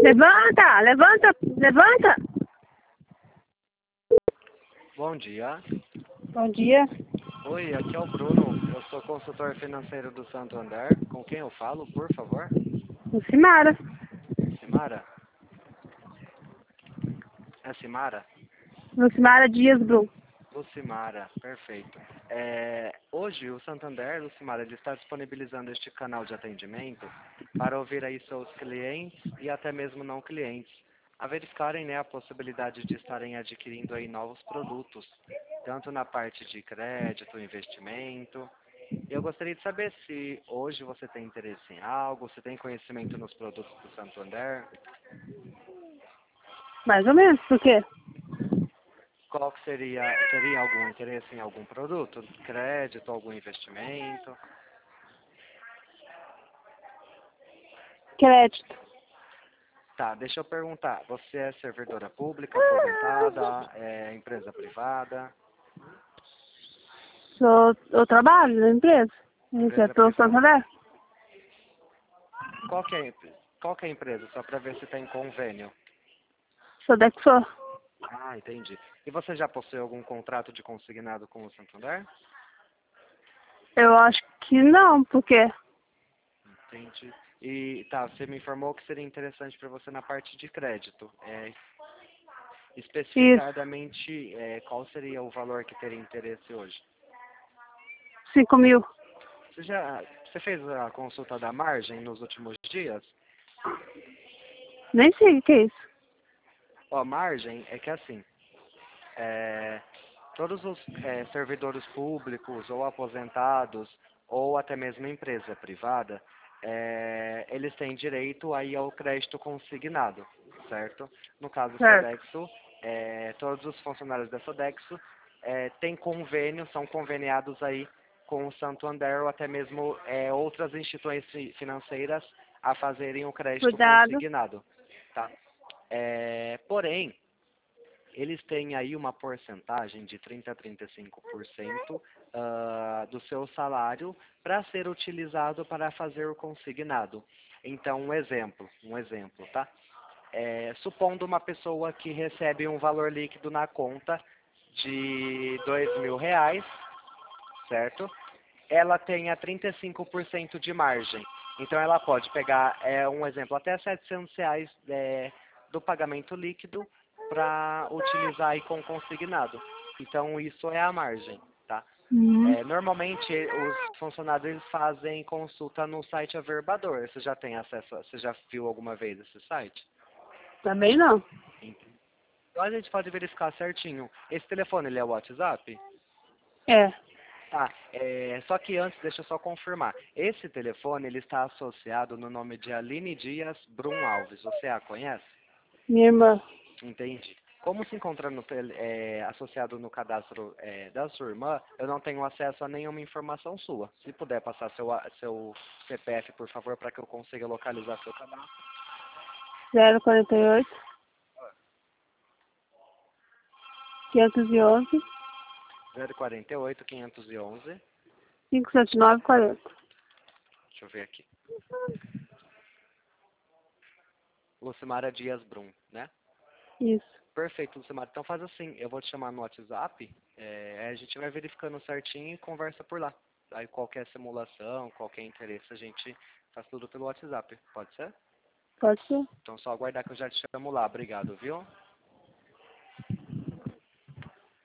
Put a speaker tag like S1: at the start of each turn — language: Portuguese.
S1: Levanta, levanta, levanta.
S2: Bom dia.
S1: Bom dia.
S2: Oi, aqui é o Bruno. Eu sou consultor financeiro do Santander. Com quem eu falo, por favor?
S1: Lucimara.
S2: Simara? É Simara?
S1: Lucimara Dias Brum.
S2: Lucimara, perfeito. Hoje o Santander, Lucimara, ele está disponibilizando este canal de atendimento para ouvir aí seus clientes e até mesmo não clientes, a verificarem, né, a possibilidade de estarem adquirindo aí novos produtos, tanto na parte de crédito, investimento. Eu gostaria de saber se hoje você tem interesse em algo, se tem conhecimento nos produtos do Santander.
S1: Mais ou menos, por quê?
S2: Qual que teria algum interesse em algum produto? Crédito, algum investimento?
S1: Crédito.
S2: Tá, deixa eu perguntar. Você é servidora pública, aposentada, é empresa privada?
S1: Eu trabalho na empresa. Isso é
S2: Empresa
S1: pro
S2: privada.
S1: Santander.
S2: Qual que é a empresa? Só para ver se tem convênio.
S1: Sou Dexor.
S2: Ah, entendi. E você já possui algum contrato de consignado com o Santander?
S1: Eu acho que não, por quê?
S2: Entendi. E tá, você me informou que seria interessante para você na parte de crédito.
S1: Isso.
S2: Especificadamente, qual seria o valor que teria interesse hoje?
S1: 5.000.
S2: Você fez a consulta da margem nos últimos dias?
S1: Nem sei o que é isso.
S2: Ó, margem é que assim, todos os servidores públicos ou aposentados ou até mesmo empresa privada, eles têm direito aí ao crédito consignado, certo? No caso do
S1: Certo.
S2: Sodexo, todos os funcionários da Sodexo têm convênio, são conveniados aí com o Santander ou até mesmo outras instituições financeiras a fazerem o crédito
S1: Cuidado.
S2: consignado, tá? Porém, eles têm aí uma porcentagem de 30 a 35% do seu salário para ser utilizado para fazer o consignado. Então, um exemplo, tá? Supondo uma pessoa que recebe um valor líquido na conta de R$ 2.000, certo? Ela tenha 35% de margem. Então, ela pode pegar, um exemplo, até R$ 700 do pagamento líquido para utilizar aí com consignado. Então, isso é a margem, tá?
S1: Uhum.
S2: Normalmente, os funcionários eles fazem consulta no site Averbador. Você já tem acesso, você já viu alguma vez esse site?
S1: Também não.
S2: Então, a gente pode verificar certinho. Esse telefone, ele é o WhatsApp?
S1: É.
S2: Tá, só que antes, deixa eu só confirmar. Esse telefone, ele está associado no nome de Aline Dias Brum Alves. Você a conhece?
S1: Minha irmã.
S2: Entendi. Como se encontra associado no cadastro da sua irmã, eu não tenho acesso a nenhuma informação sua. Se puder passar seu CPF, por favor, para que eu consiga localizar seu cadastro.
S1: 048 511
S2: 048 511.
S1: 579 40.
S2: Deixa eu ver aqui. Lucimara Dias Brum, né?
S1: Isso.
S2: Perfeito, Lucimara. Então faz assim, eu vou te chamar no WhatsApp, a gente vai verificando certinho e conversa por lá. Aí qualquer simulação, qualquer interesse, a gente faz tudo pelo WhatsApp, pode ser?
S1: Pode ser.
S2: Então só aguardar que eu já te chamo lá. Obrigado, viu?